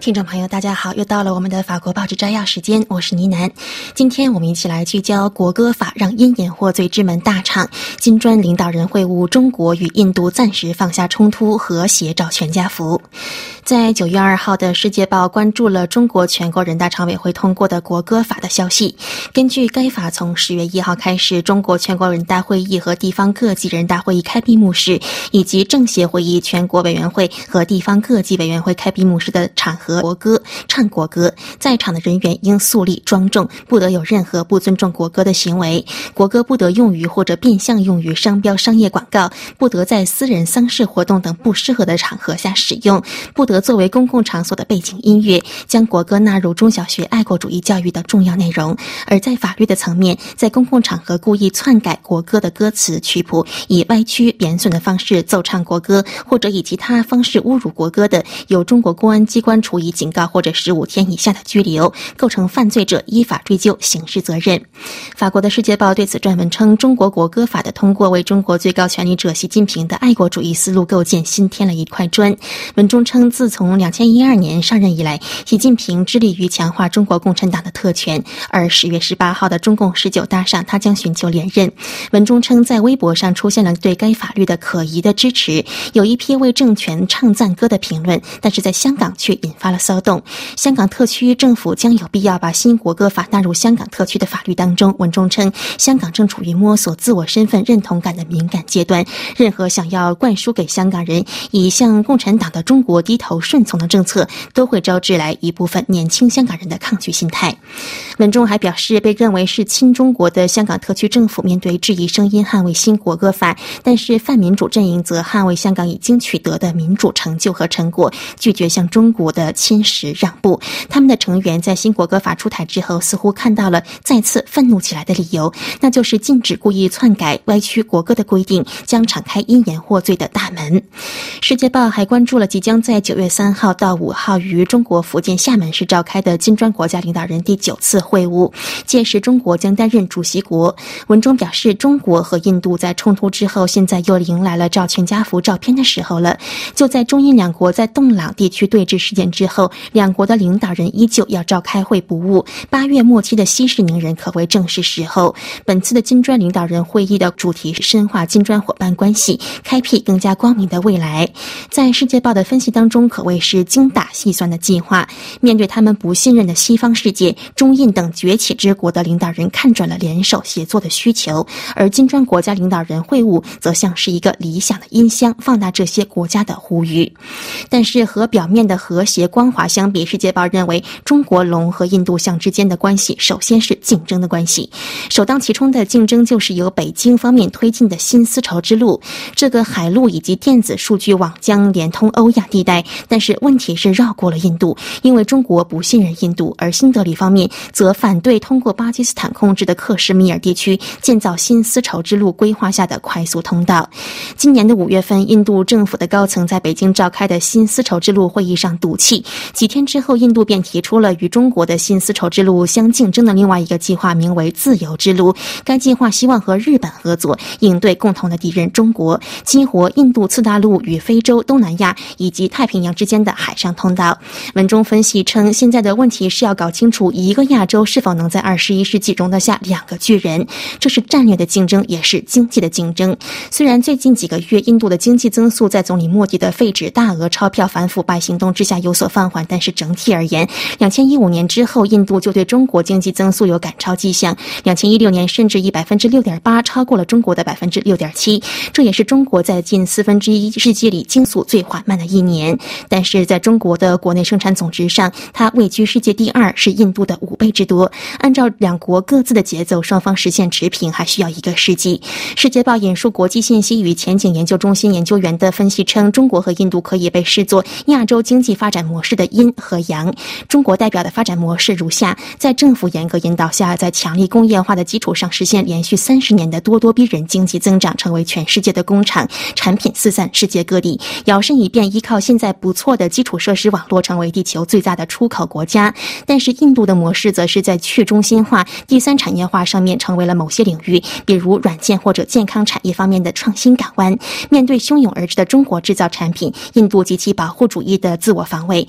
听众朋友大家好，又到了我们的法国报纸摘要时间，我是倪楠。今天我们一起来聚焦国歌法让因言获罪之门大敞，金砖领导人会晤，中国与印度暂时放下冲突，和谐照全家福。在9月2号的世界报关注了中国全国人大常委会通过的国歌法的消息。根据该法从10月1号开始，中国全国人大会议和地方各级人大会议开闭幕式，以及政协会议、全国委员会和地方各级委员会开闭幕式的场合国歌唱国歌，在场的人员应肃立庄重，不得有任何不尊重国歌的行为。国歌不得用于或者变相用于商标、商业广告，不得在私人丧事活动等不适合的场合下使用，不得作为公共场所的背景音乐，将国歌纳入中小学爱国主义教育的重要内容。而在法律的层面，在公共场合故意篡改国歌的歌词曲谱，以歪曲贬损的方式奏唱国歌，或者以其他方式侮辱国歌的，由中国公安机关处以警告或者15天以下的拘留，构成犯罪者依法追究刑事责任。法国的世界报对此撰文称，中国国歌法的通过为中国最高权力者习近平的爱国主义思路构建新添了一块砖。文中称，自从2012年上任以来，习近平致力于强化中国共产党的特权，而10月18号的中共19大上，他将寻求连任。文中称，在微博上出现了对该法律的可疑的支持，有一批为政权唱赞歌的评论，但是在香港却引发了骚动。香港特区政府将有必要把新国歌法纳入香港特区的法律当中。文中称，香港正处于摸索自我身份认同感的敏感阶段，任何想要灌输给香港人以向共产党的中国低头顺从的政策，都会招致来一部分年轻香港人的抗拒心态。文中还表示，被认为是亲中国的香港特区政府面对质疑声音捍卫新国歌法，但是泛民主阵营则捍卫香港已经取得的民主成就和成果，拒绝向中国的侵蚀让步。他们的成员在新国歌法出台之后，似乎看到了再次愤怒起来的理由，那就是禁止故意篡改、歪曲国歌的规定，将敞开因言获罪的大门。世界报还关注了即将在9月3号到5号于中国福建厦门市召开的金砖国家领导人第9次会晤，届时中国将担任主席国。文中表示，中国和印度在冲突之后，现在又迎来了照全家福照片的时候了。就在中印两国在洞朗地区对峙事件之后，两国的领导人依旧要召开会不误，8月末期的息事宁人可谓正是时候。本次的金砖领导人会议的主题是深化金砖伙伴关系，开辟更加光明的未来。在世界报的分析当中，可谓是精打细算的计划。面对他们不信任的西方世界，中印等崛起之国的领导人看准了联手协作的需求，而金砖国家领导人会晤则像是一个理想的音箱，放大这些国家的呼吁。但是和表面的和谐光华相比，世界报认为中国龙和印度象之间的关系首先是竞争的关系，首当其冲的竞争就是由北京方面推进的新丝绸之路。这个海路以及电子数据网将连通欧亚地带，但是问题是绕过了印度，因为中国不信任印度，而新德里方面则反对通过巴基斯坦控制的克什米尔地区建造新丝绸之路规划下的快速通道。今年的5月份，印度政府的高层在北京召开的新丝绸之路会议上赌气，几天之后，印度便提出了与中国的新丝绸之路相竞争的另外一个计划，名为自由之路。该计划希望和日本合作，应对共同的敌人中国，激活印度次大陆与非洲、东南亚以及太平洋之间的海上通道。文中分析称，现在的问题是要搞清楚一个亚洲是否能在21世纪容得下2个巨人，这是战略的竞争，也是经济的竞争。虽然最近几个月印度的经济增速在总理莫迪的废止大额钞票反腐败行动之下有所放缓，但是整体而言，2015年之后，印度就对中国经济增速有赶超迹象，2016年甚至以 6.8% 超过了中国的 6.7%， 这也是中国在近1/4世纪里增速最缓慢的一年。但是在中国的国内生产总值上，它位居世界第2，是印度的5倍之多。按照两国各自的节奏，双方实现持平还需要1个世纪。世界报引述国际信息与前景研究中心研究员的分析称，中国和印度可以被视作亚洲经济发展模式的阴和阳。中国代表的发展模式如下：在政府严格引导下，在强力工业化的基础上实现连续30年的咄咄逼人经济增长，成为全世界的工厂，产品四散世界各地，摇身一变依靠现在不错的基础设施网络，成为地球最大的出口国家。但是印度的模式则是在去中心化、第三产业化上面成为了某些领域，比如软件或者健康产业方面的创新港湾。面对汹涌而至的中国制造产品，印度及其保护主义的自我防卫，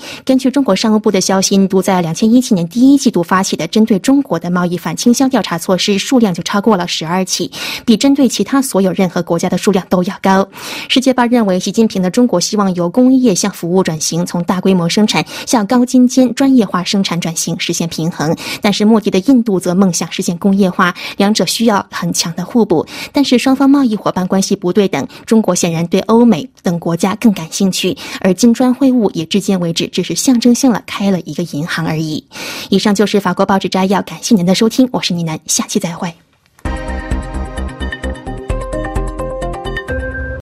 根据中国商务部的消息，印度在2017年第一季度发起的针对中国的贸易反倾销调查措施数量就超过了12起，比针对其他所有任何国家的数量都要高。世界报认为，习近平的中国希望由工业向服务转型，从大规模生产向高精尖专业化生产转型，实现平衡。但是莫迪的印度则梦想实现工业化，两者需要很强的互补。但是双方贸易伙伴关系不对等，中国显然对欧美等国家更感兴趣，而金砖会晤也至今为止只是象征性了开了一个银行而已。以上就是法国报纸摘要，感谢您的收听，我是倪楠，下期再会。